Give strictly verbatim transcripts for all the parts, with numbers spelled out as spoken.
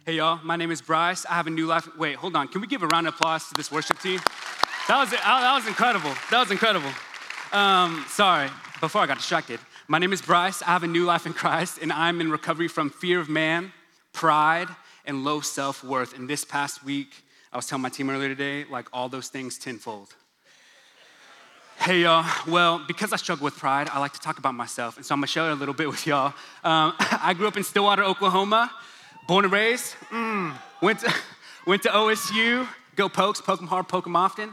Hey y'all, my name is Bryce. I have a new life. Wait, hold on. Can we give a round of applause to this worship team? That was that was incredible. That was incredible. Um, sorry, before I got distracted. My name is Bryce. I have a new life in Christ, and I'm in recovery from fear of man, pride, and low self-worth. And this past week, I was telling my team earlier today, like all those things tenfold. Hey y'all, well, because I struggle with pride, I like to talk about myself, and so I'm gonna share a little bit with y'all. Um, I grew up in Stillwater, Oklahoma, born and raised, mm, went, to, went to O S U, go Pokes, poke them hard, poke them often,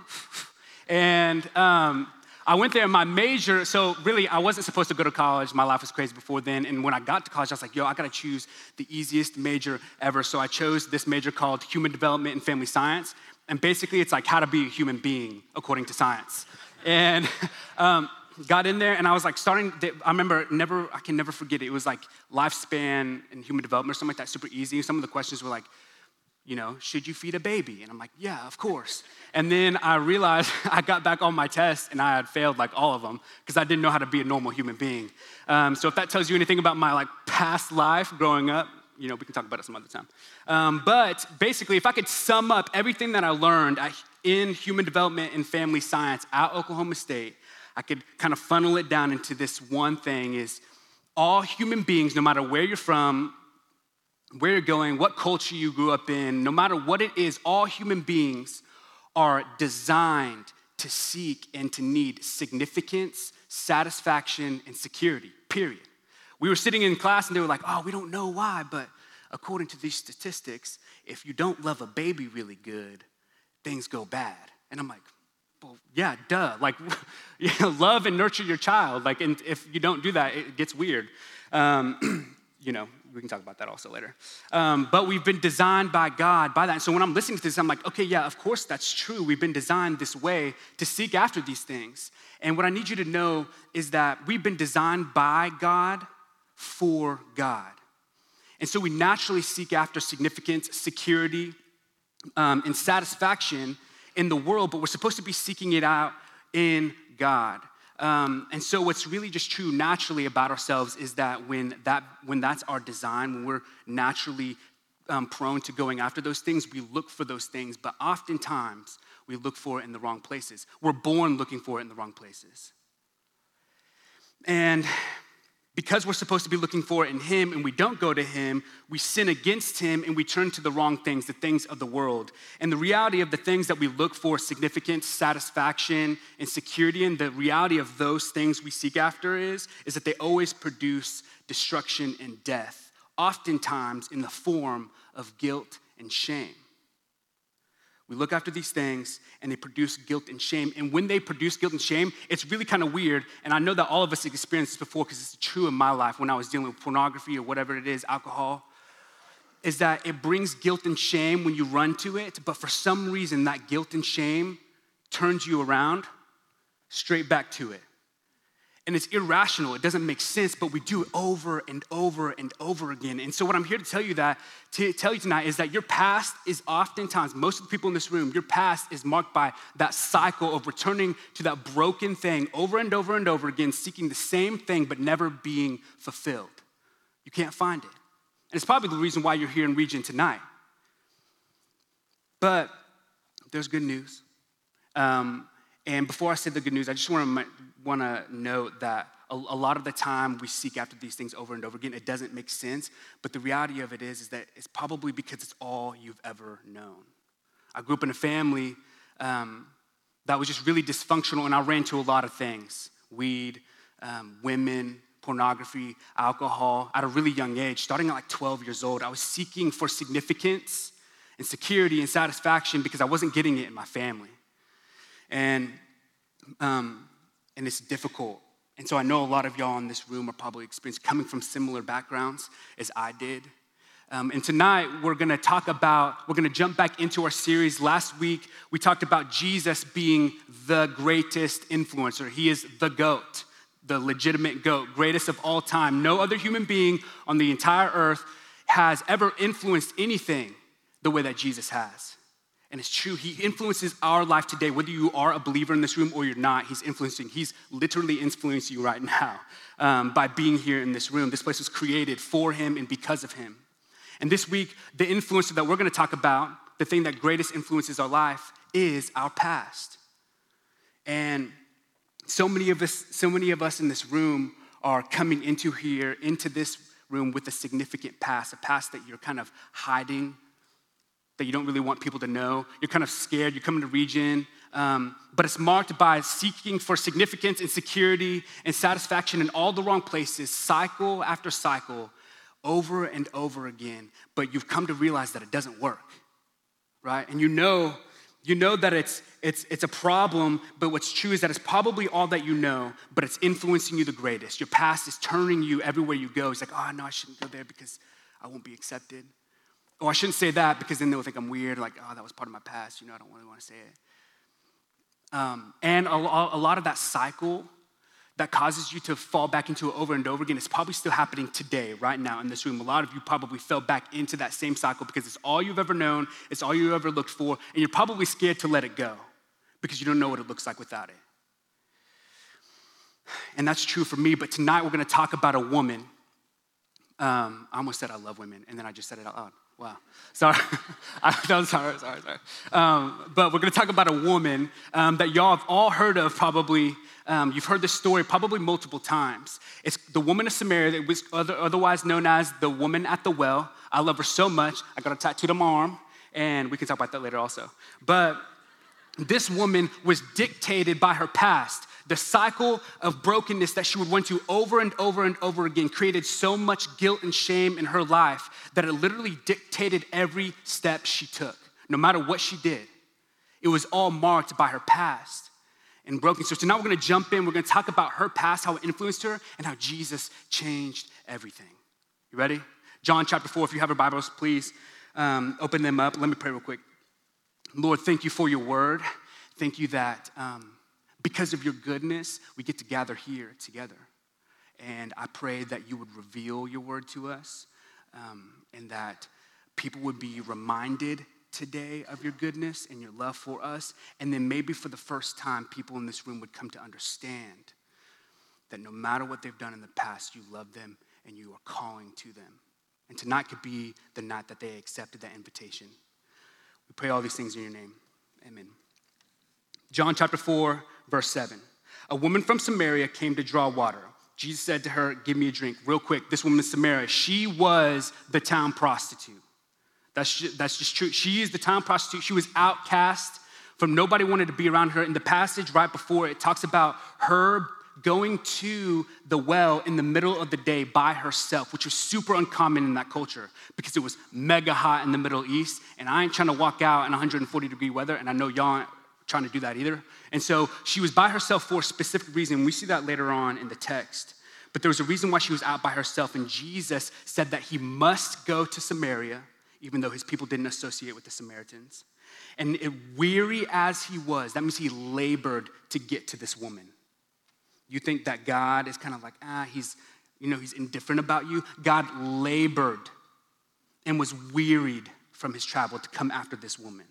and um, I went there, and my major, so really I wasn't supposed to go to college, my life was crazy before then, and when I got to college, I was like, yo, I gotta choose the easiest major ever, so I chose this major called Human Development and Family Science, and basically it's like how to be a human being according to science. And um, got in there, and I was like starting, I remember never, I can never forget it. It was like lifespan and human development or something like that, super easy. Some of the questions were like, you know, should you feed a baby? And I'm like, yeah, of course. And then I realized I got back on my test, and I had failed like all of them because I didn't know how to be a normal human being. Um, so if that tells you anything about my like past life growing up, you know, we can talk about it some other time. Um, but basically, if I could sum up everything that I learned I, in human development and family science at Oklahoma State, I could kind of funnel it down into this one thing is all human beings, no matter where you're from, where you're going, what culture you grew up in, no matter what it is, all human beings are designed to seek and to need significance, satisfaction, and security, period. We were sitting in class and they were like, oh, we don't know why, but according to these statistics, if you don't love a baby really good, things go bad. And I'm like, well, yeah, duh. Like, you know, love and nurture your child. Like, and if you don't do that, it gets weird. Um, you know, we can talk about that also later. Um, but we've been designed by God, by that. And so when I'm listening to this, I'm like, okay, yeah, of course that's true. We've been designed this way to seek after these things. And what I need you to know is that we've been designed by God for God. And so we naturally seek after significance, security, um, and satisfaction in the world, but we're supposed to be seeking it out in God. Um, and so what's really just true naturally about ourselves is that when that when that's our design, when we're naturally um, prone to going after those things, we look for those things, but oftentimes we look for it in the wrong places. We're born looking for it in the wrong places. And because we're supposed to be looking for it in him and we don't go to him, we sin against him and we turn to the wrong things, the things of the world. And the reality of the things that we look for, significance, satisfaction, and security, and the reality of those things we seek after is, is that they always produce destruction and death, oftentimes in the form of guilt and shame. We look after these things and they produce guilt and shame. And when they produce guilt and shame, it's really kind of weird. And I know that all of us have experienced this before because it's true in my life when I was dealing with pornography or whatever it is, alcohol, is that it brings guilt and shame when you run to it. But for some reason, that guilt and shame turns you around straight back to it. And it's irrational, it doesn't make sense, but we do it over and over and over again. And so what I'm here to tell you that, to tell you tonight is that your past is oftentimes, most of the people in this room, your past is marked by that cycle of returning to that broken thing over and over and over again, seeking the same thing but never being fulfilled. You can't find it. And it's probably the reason why you're here in Region tonight. But there's good news. Um, and before I say the good news, I just want to want to note that a, a lot of the time we seek after these things over and over again. It doesn't make sense, but the reality of it is, is that it's probably because it's all you've ever known. I grew up in a family um, that was just really dysfunctional, and I ran to a lot of things: weed, um, women, pornography, alcohol. At a really young age, starting at like twelve years old, I was seeking for significance and security and satisfaction because I wasn't getting it in my family. And um, and it's difficult. And so I know a lot of y'all in this room are probably experienced coming from similar backgrounds as I did. Um, and tonight we're gonna talk about, we're gonna jump back into our series. Last week we talked about Jesus being the greatest influencer. He is the GOAT, the legitimate GOAT, greatest of all time. No other human being on the entire earth has ever influenced anything the way that Jesus has. And it's true, he influences our life today. Whether you are a believer in this room or you're not, he's influencing. He's literally influencing you right now um, by being here in this room. This place was created for him and because of him. And this week, the influencer that we're gonna talk about, the thing that greatest influences our life, is our past. And so many of us, so many of us in this room are coming into here, into this room with a significant past, a past that you're kind of hiding, that you don't really want people to know. You're kind of scared, you're coming to Region, um, but it's marked by seeking for significance and security and satisfaction in all the wrong places, cycle after cycle, over and over again. But you've come to realize that it doesn't work, right? And you know, you know that it's it's it's a problem, but what's true is that it's probably all that you know, but it's influencing you the greatest. Your past is turning you everywhere you go. It's like, oh, no, I shouldn't go there because I won't be accepted. Oh, I shouldn't say that because then they'll think I'm weird. Like, oh, that was part of my past. You know, I don't really want to say it. Um, and a, a lot of that cycle that causes you to fall back into it over and over again is probably still happening today, right now in this room. A lot of you probably fell back into that same cycle because it's all you've ever known, it's all you ever looked for, and you're probably scared to let it go because you don't know what it looks like without it. And that's true for me, but tonight we're gonna talk about a woman. Um, I almost said I love women, and then I just said it out loud. Wow, sorry. I, that was sorry, sorry, sorry. Um, but we're gonna talk about a woman um, that y'all have all heard of probably. Um, you've heard this story probably multiple times. It's the woman of Samaria, that was other, otherwise known as the woman at the well. I love her so much. I got a tattoo on my arm, and we can talk about that later also. But this woman was dictated by her past. The cycle of brokenness that she would run to over and over and over again created so much guilt and shame in her life that it literally dictated every step she took, no matter what she did. It was all marked by her past and broken. So tonight we're gonna jump in, we're gonna talk about her past, how it influenced her, and how Jesus changed everything. You ready? John chapter four, if you have your Bibles, please um, open them up. Let me pray real quick. Lord, thank you for your word. Thank you that um, because of your goodness, we get to gather here together. And I pray that you would reveal your word to us um, and that people would be reminded today of your goodness and your love for us. And then maybe for the first time, people in this room would come to understand that no matter what they've done in the past, you love them and you are calling to them. And tonight could be the night that they accepted that invitation. We pray all these things in your name. Amen. John chapter four, verse seven. A woman from Samaria came to draw water. Jesus said to her, give me a drink. Real quick, this woman in Samaria, she was the town prostitute. That's just, that's just true. She is the town prostitute. She was outcast from nobody wanted to be around her. In the passage right before, it talks about her going to the well in the middle of the day by herself, which was super uncommon in that culture because it was mega hot in the Middle East. And I ain't trying to walk out in one hundred forty degree weather, and I know y'all aren't trying to do that either. And so she was by herself for a specific reason. We see that later on in the text. But there was a reason why she was out by herself, and Jesus said that he must go to Samaria, even though his people didn't associate with the Samaritans. And it, weary as he was, that means he labored to get to this woman. You think that God is kind of like, ah, he's, you know, he's indifferent about you. God labored and was wearied from his travel to come after this woman.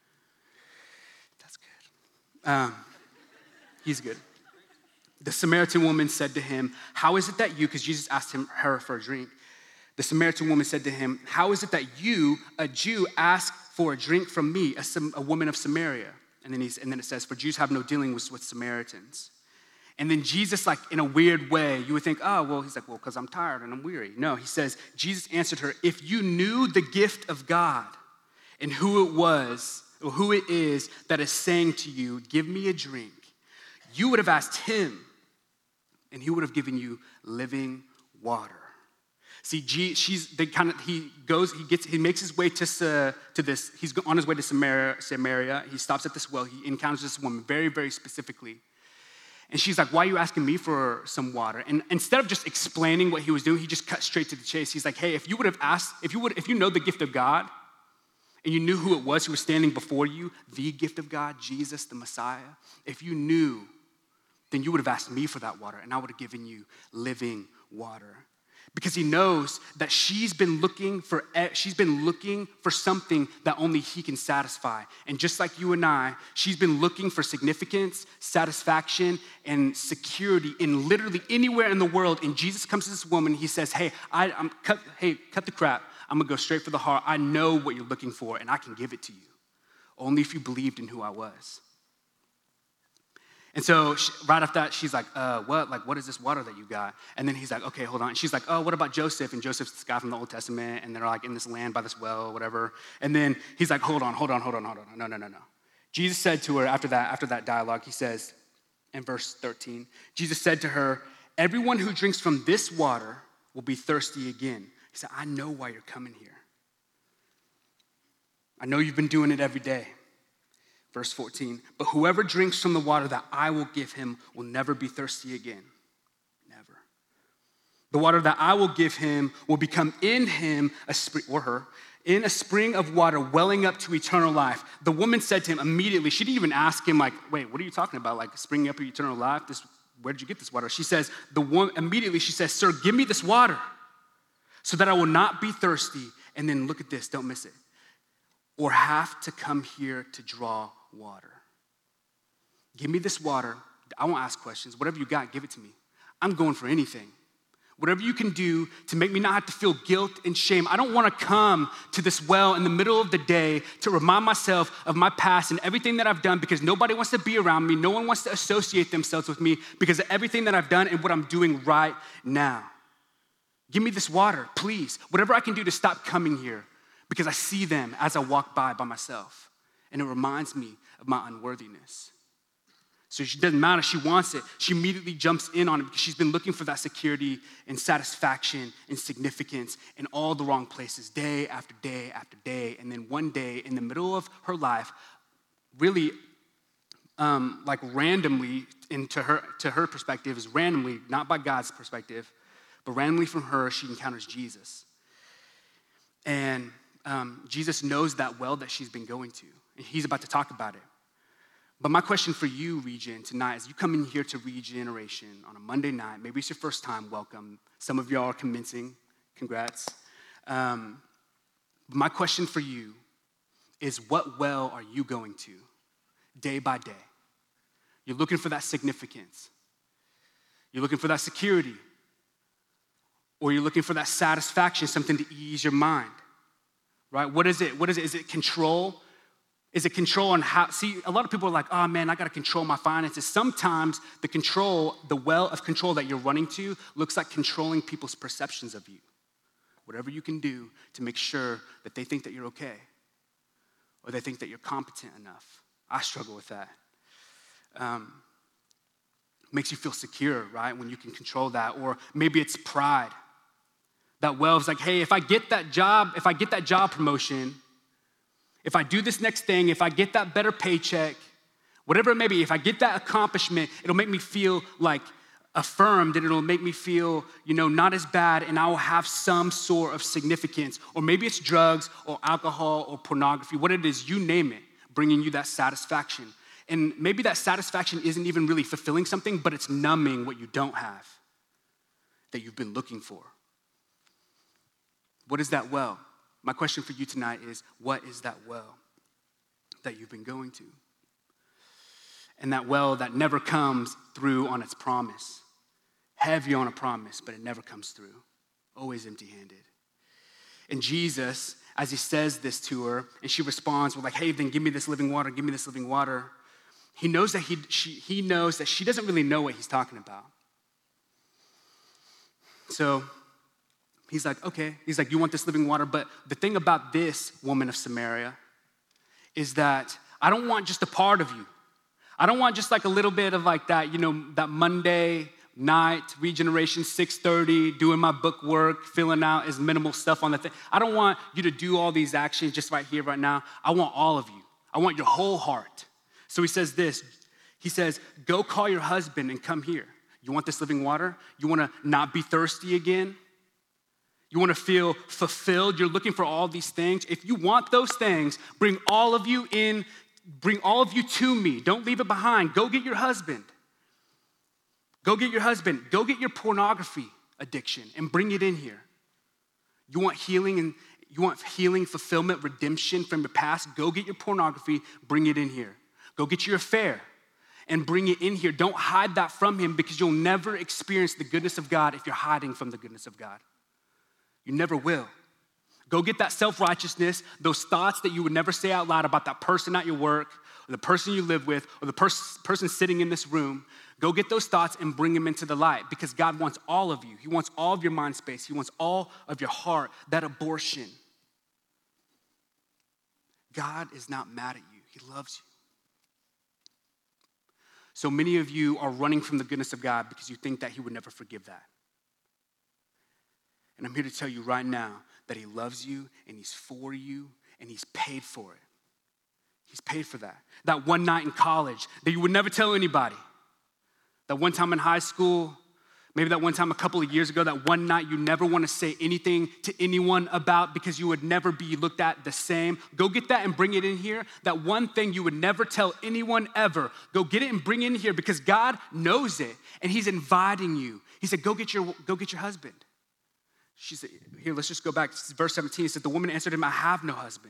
That's good. Um, he's good. The Samaritan woman said to him, how is it that you, because Jesus asked him, her for a drink. The Samaritan woman said to him, how is it that you, a Jew, ask for a drink from me, a, a woman of Samaria? And then, he's, and then it says, for Jews have no dealings with Samaritans. And then Jesus, like in a weird way, you would think, oh, well, he's like, well, because I'm tired and I'm weary. No, he says, Jesus answered her, if you knew the gift of God and who it was, or who it is that is saying to you, give me a drink, you would have asked him, and he would have given you living water. See, G, she's, they kind of, he goes, he gets, he makes his way to, uh, to this, he's on his way to Samaria, Samaria. He stops at this well. He encounters this woman very, very specifically. And she's like, why are you asking me for some water? And instead of just explaining what he was doing, he just cut straight to the chase. He's like, hey, if you would have asked, if you would, if you know the gift of God, and you knew who it was who was standing before you, the gift of God, Jesus, the Messiah, if you knew, then you would have asked me for that water, and I would have given you living water. Because he knows that she's been looking for she's been looking for something that only he can satisfy. And just like you and I, she's been looking for significance, satisfaction, and security in literally anywhere in the world. And Jesus comes to this woman, he says, hey, I, I'm cut, hey, cut the crap. I'm gonna go straight for the heart. I know what you're looking for, and I can give it to you. Only if you believed in who I was. And so she, right after that, she's like, uh, what? Like, what is this water that you got? And then he's like, okay, hold on. And she's like, oh, what about Joseph? And Joseph's this guy from the Old Testament, and they're like in this land by this well, whatever. And then he's like, hold on, hold on, hold on, hold on. No, no, no, no. Jesus said to her after that, after that dialogue, he says in verse thirteen, Jesus said to her, everyone who drinks from this water will be thirsty again. He said, I know why you're coming here. I know you've been doing it every day. Verse fourteen, but whoever drinks from the water that I will give him will never be thirsty again. Never. The water that I will give him will become in him, a spring, or her, in a spring of water welling up to eternal life. The woman said to him immediately, she didn't even ask him like, wait, what are you talking about? Like springing up to eternal life? This, where did you get this water? She says, the woman, immediately she says, sir, give me this water so that I will not be thirsty. And then look at this, don't miss it. Or have to come here to draw water. Give me this water. I won't ask questions. Whatever you got, give it to me. I'm going for anything. Whatever you can do to make me not have to feel guilt and shame. I don't want to come to this well in the middle of the day to remind myself of my past and everything that I've done because nobody wants to be around me. No one wants to associate themselves with me because of everything that I've done and what I'm doing right now. Give me this water, please. Whatever I can do to stop coming here because I see them as I walk by by myself. And it reminds me of my unworthiness. So it doesn't matter, she wants it. She immediately jumps in on it because she's been looking for that security and satisfaction and significance in all the wrong places, day after day after day. And then one day in the middle of her life, really um, like randomly, into her, to her perspective is randomly, not by God's perspective, but randomly from her, she encounters Jesus. And um, Jesus knows that well that she's been going to. And he's about to talk about it. But my question for you, Regen, tonight is you come in here to Regeneration on a Monday night. Maybe it's your first time. Welcome. Some of y'all are commencing. Congrats. Um, but my question for you is what well are you going to day by day? You're looking for that significance. You're looking for that security. Or you're looking for that satisfaction, something to ease your mind. Right? What is it? What is it? Is it control? Is it control on how, see, a lot of people are like, oh man, I gotta control my finances. Sometimes the control, the well of control that you're running to looks like controlling people's perceptions of you. Whatever you can do to make sure that they think that you're okay or they think that you're competent enough. I struggle with that. Um, makes you feel secure, right? When you can control that. Or maybe it's pride. That well is like, hey, if I get that job, if I get that job promotion, if I do this next thing, if I get that better paycheck, whatever it may be, if I get that accomplishment, it'll make me feel like affirmed and it'll make me feel, you know, not as bad and I will have some sort of significance. Or maybe it's drugs or alcohol or pornography, what it is, you name it, bringing you that satisfaction. And maybe that satisfaction isn't even really fulfilling something, but it's numbing what you don't have that you've been looking for. What is that well? My question for you tonight is, what is that well that you've been going to? And that well that never comes through on its promise. Heavy on a promise, but it never comes through. Always empty-handed. And Jesus, as he says this to her, and she responds with like, hey, then give me this living water, give me this living water. He knows that he, she, he knows that she doesn't really know what he's talking about. So he's like, okay. He's like, you want this living water? But the thing about this woman of Samaria is that I don't want just a part of you. I don't want just like a little bit of like that, you know, that Monday night, Regeneration, six thirty, doing my book work, filling out as minimal stuff on the thing. I don't want you to do all these actions just right here, right now. I want all of you. I want your whole heart. So he says this. He says, go call your husband and come here. You want this living water? You want to not be thirsty again? You want to feel fulfilled? You're looking for all these things. If you want those things, bring all of you in, bring all of you to me. Don't leave it behind. Go get your husband. Go get your husband. Go get your pornography addiction and bring it in here. You want healing and you want healing, fulfillment, redemption from your past? Go get your pornography, bring it in here. Go get your affair and bring it in here. Don't hide that from him because you'll never experience the goodness of God if you're hiding from the goodness of God. You never will. Go get that self-righteousness, those thoughts that you would never say out loud about that person at your work, or the person you live with, or the pers- person sitting in this room. Go get those thoughts and bring them into the light, because God wants all of you. He wants all of your mind space. He wants all of your heart, that abortion. God is not mad at you. He loves you. So many of you are running from the goodness of God because you think that he would never forgive that. And I'm here to tell you right now that he loves you and he's for you and he's paid for it. He's paid for that. That one night in college that you would never tell anybody. That one time in high school, maybe that one time a couple of years ago, that one night you never want to say anything to anyone about because you would never be looked at the same. Go get that and bring it in here. That one thing you would never tell anyone ever. Go get it and bring it in here because God knows it and he's inviting you. He said, go get your, go get your husband. She said, here, let's just go back. This is verse seventeen. It said, the woman answered him, I have no husband.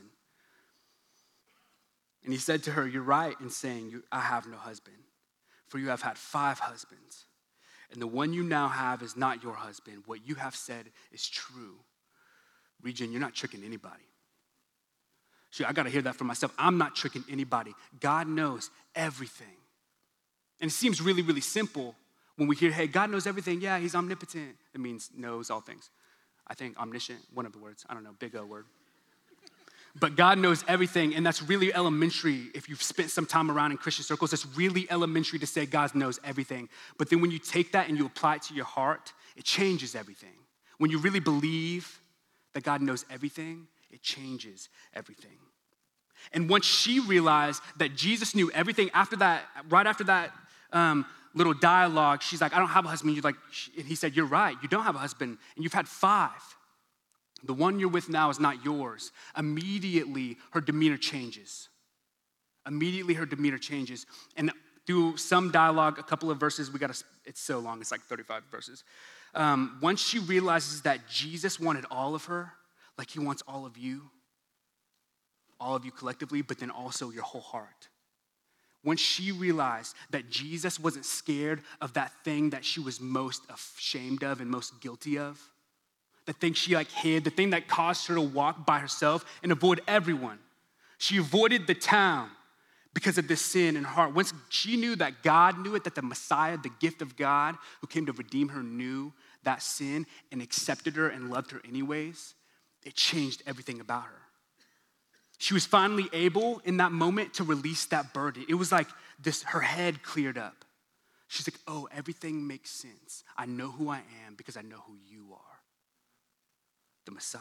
And he said to her, you're right in saying, I have no husband, for you have had five husbands. And the one you now have is not your husband. What you have said is true. Regen, you're not tricking anybody. See, I got to hear that for myself. I'm not tricking anybody. God knows everything. And it seems really, really simple when we hear, hey, God knows everything. Yeah, he's omnipotent. It means knows all things. I think omniscient, one of the words. I don't know, big O word. But God knows everything, and that's really elementary. If you've spent some time around in Christian circles, it's really elementary to say God knows everything. But then when you take that and you apply it to your heart, it changes everything. When you really believe that God knows everything, it changes everything. And once she realized that Jesus knew everything, after that, right after that um, little dialogue, she's like, I don't have a husband. You're like, and he said, you're right, you don't have a husband, and you've had five. The one you're with now is not yours. Immediately, her demeanor changes. Immediately, her demeanor changes. And through some dialogue, a couple of verses, we got to, it's so long, it's like thirty-five verses. Um, once she realizes that Jesus wanted all of her, like he wants all of you, all of you collectively, but then also your whole heart. Once she realized that Jesus wasn't scared of that thing that she was most ashamed of and most guilty of, the thing she like hid, the thing that caused her to walk by herself and avoid everyone. She avoided the town because of this sin in her heart. Once she knew that God knew it, that the Messiah, the gift of God who came to redeem her, knew that sin and accepted her and loved her anyways, it changed everything about her. She was finally able in that moment to release that burden. It was like this, her head cleared up. She's like, oh, everything makes sense. I know who I am because I know who you are. The Messiah.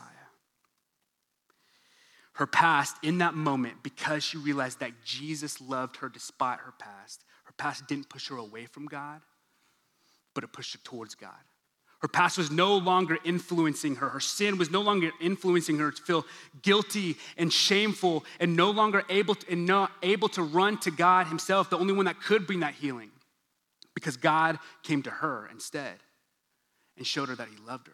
Her past, in that moment, because she realized that Jesus loved her despite her past, her past didn't push her away from God, but it pushed her towards God. Her past was no longer influencing her. Her sin was no longer influencing her to feel guilty and shameful and no longer able to, and not able to run to God himself, the only one that could bring that healing, because God came to her instead and showed her that he loved her.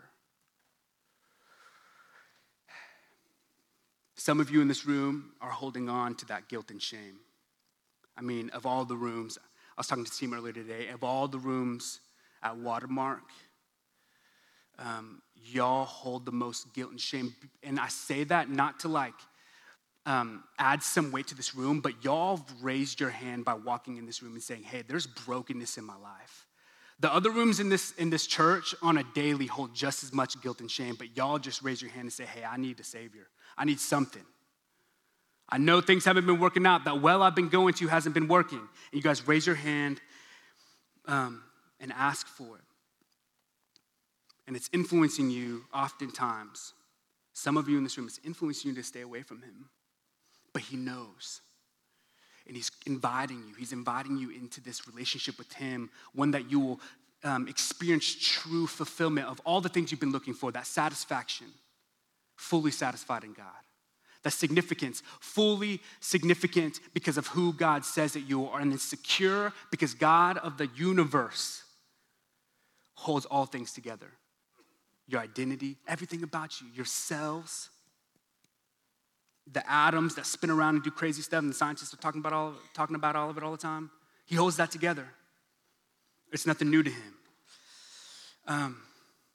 Some of you in this room are holding on to that guilt and shame. I mean, of all the rooms, I was talking to the team earlier today, of all the rooms at Watermark, um, y'all hold the most guilt and shame. And I say that not to like um, add some weight to this room, but y'all raised your hand by walking in this room and saying, hey, there's brokenness in my life. The other rooms in this in this church on a daily hold just as much guilt and shame, but y'all just raise your hand and say, hey, I need a savior. I need something. I know things haven't been working out. That well I've been going to hasn't been working. And you guys raise your hand um, and ask for it. And it's influencing you oftentimes. Some of you in this room, it's influencing you to stay away from him. But he knows. And he's inviting you. He's inviting you into this relationship with him, one that you will um, experience true fulfillment of all the things you've been looking for, that satisfaction, fully satisfied in God. That significance, fully significant because of who God says that you are, and then secure because God of the universe holds all things together. Your identity, everything about you, your cells, the atoms that spin around and do crazy stuff, and the scientists are talking about all, talking about all of it all the time. He holds that together. It's nothing new to him. Um,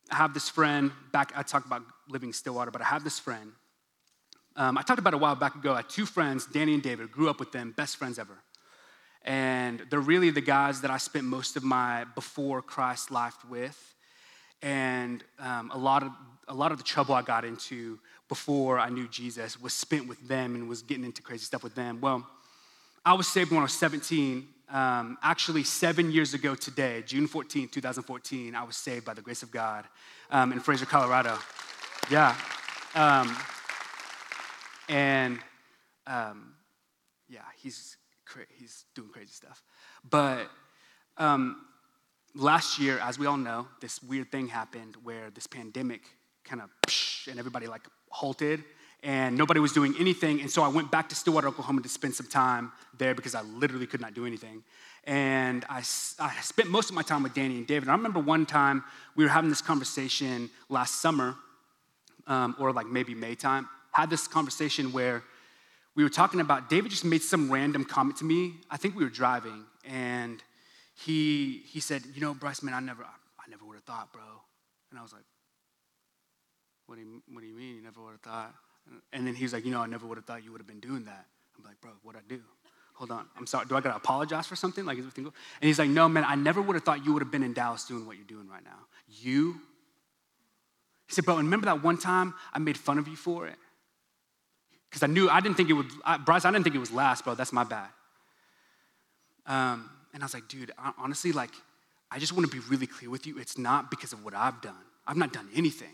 I have this friend, back, I talked about living in Stillwater, but I have this friend. Um, I talked about it a while back ago. I had two friends, Danny and David, grew up with them, best friends ever. And they're really the guys that I spent most of my before Christ life with. And um, a lot of a lot of the trouble I got into before I knew Jesus was spent with them and was getting into crazy stuff with them. Well, I was saved when I was seventeen. Um, actually, seven years ago today, June fourteenth, twenty fourteen, I was saved by the grace of God um, in Fraser, Colorado. Yeah. Um, and um, yeah, he's cra- he's doing crazy stuff. But um, last year, as we all know, this weird thing happened where this pandemic kind of, and everybody like halted, and nobody was doing anything. And so I went back to Stillwater, Oklahoma to spend some time there because I literally could not do anything. And I, I spent most of my time with Danny and David. And I remember one time we were having this conversation last summer, um, or like maybe May time, had this conversation where we were talking about, David just made some random comment to me. I think we were driving, and he he said, you know, Bryce, man, I never, I never would have thought, bro. And I was like, what do you, what do you mean you never would have thought? And then he was like, you know, I never would have thought you would have been doing that. I'm like, bro, what'd I do? Hold on, I'm sorry, do I gotta apologize for something? Like, is everything good? And he's like, no, man, I never would have thought you would have been in Dallas doing what you're doing right now. You? He said, bro, remember that one time I made fun of you for it? Because I knew, I didn't think it would, I, Bryce, I didn't think it was last, bro, that's my bad. Um, and I was like, dude, honestly, like, I just want to be really clear with you. It's not because of what I've done. I've not done anything.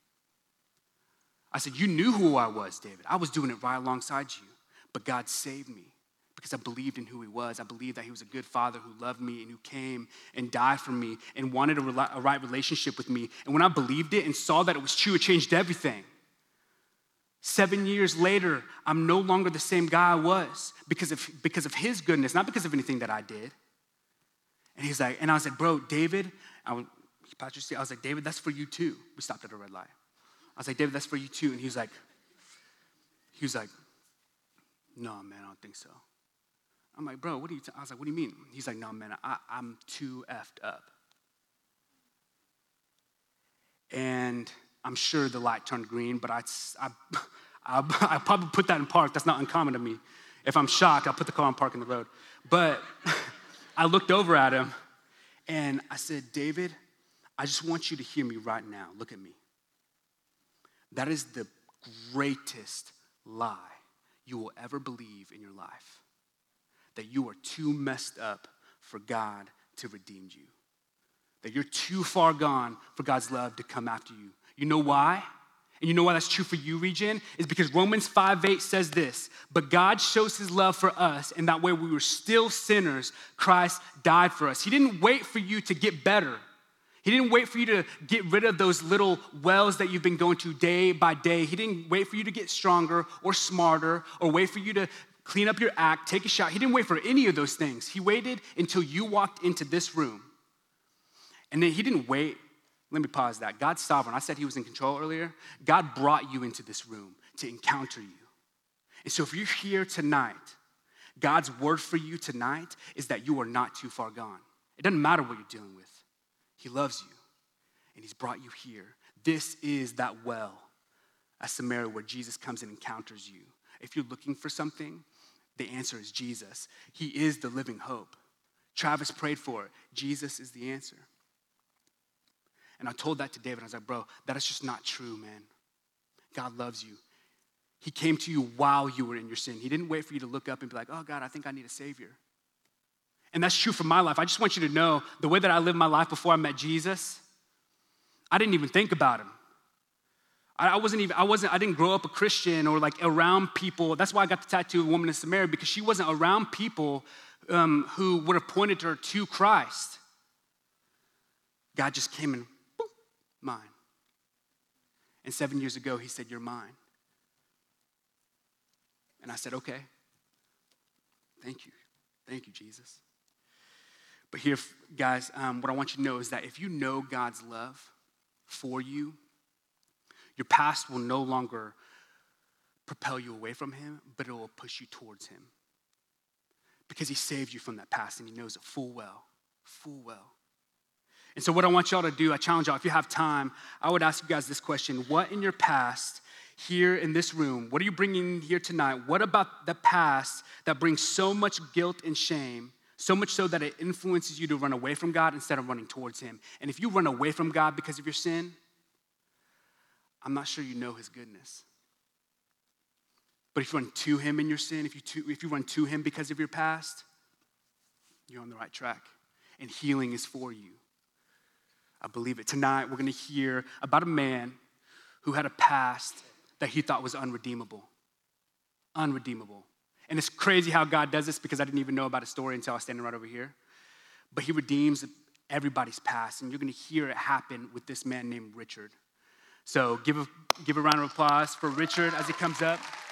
I said, you knew who I was, David. I was doing it right alongside you. But God saved me because I believed in who he was. I believed that he was a good father who loved me and who came and died for me and wanted a, re- a right relationship with me. And when I believed it and saw that it was true, it changed everything. Seven years later, I'm no longer the same guy I was because of, because of his goodness, not because of anything that I did. And he's like, and I was like, bro, David, I was, I was like, David, that's for you too. We stopped at a red light. I was like, David, that's for you too. And he was like, he was like, no, man, I don't think so. I'm like, bro, what do you, t-? I was like, what do you mean? He's like, no, man, I, I'm too effed up. And I'm sure the light turned green, but I, I, I, I probably put that in park. That's not uncommon to me. If I'm shocked, I'll put the car in park in the road. But I looked over at him and I said, David, I just want you to hear me right now. Look at me. That is the greatest lie you will ever believe in your life. That you are too messed up for God to redeem you. That you're too far gone for God's love to come after you. You know why? And you know why that's true for you, Regen? Is because Romans five eight says this, but God shows his love for us, and that way we were still sinners, Christ died for us. He didn't wait for you to get better. He didn't wait for you to get rid of those little wells that you've been going to day by day. He didn't wait for you to get stronger or smarter or wait for you to clean up your act, take a shower. He didn't wait for any of those things. He waited until you walked into this room. And then he didn't wait. Let me pause that. God's sovereign. I said he was in control earlier. God brought you into this room to encounter you. And so if you're here tonight, God's word for you tonight is that you are not too far gone. It doesn't matter what you're dealing with. He loves you, and he's brought you here. This is that well at Samaria where Jesus comes and encounters you. If you're looking for something, the answer is Jesus. He is the living hope. Travis prayed for it. Jesus is the answer. And I told that to David. I was like, bro, that is just not true, man. God loves you. He came to you while you were in your sin. He didn't wait for you to look up and be like, oh, God, I think I need a savior. And that's true for my life. I just want you to know the way that I lived my life before I met Jesus, I didn't even think about him. I, I wasn't even, I wasn't, I didn't grow up a Christian or like around people. That's why I got the tattoo of a woman in Samaria, because she wasn't around people um, who would have pointed her to Christ. God just came and boom, mine. And seven years ago, he said, you're mine. And I said, okay. Thank you. Thank you, Jesus. But here, guys, um, what I want you to know is that if you know God's love for you, your past will no longer propel you away from him, but it will push you towards him. Because he saved you from that past and he knows it full well, full well. And so what I want y'all to do, I challenge y'all, if you have time, I would ask you guys this question. What in your past here in this room, what are you bringing here tonight? What about the past that brings so much guilt and shame, so much so that it influences you to run away from God instead of running towards him? And if you run away from God because of your sin, I'm not sure you know his goodness. But if you run to him in your sin, if you, to, if you run to him because of your past, you're on the right track. And healing is for you. I believe it. Tonight, we're going to hear about a man who had a past that he thought was unredeemable. Unredeemable. And it's crazy how God does this because I didn't even know about his story until I was standing right over here. But he redeems everybody's past, and you're going to hear it happen with this man named Richard. So give a, give a round of applause for Richard as he comes up.